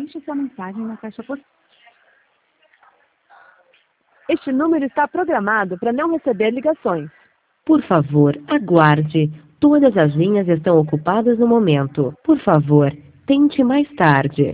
Deixe sua mensagem na caixa postal. Este número está programado para não receber ligações. Por favor, aguarde. Todas as linhas estão ocupadas no momento. Por favor, tente mais tarde.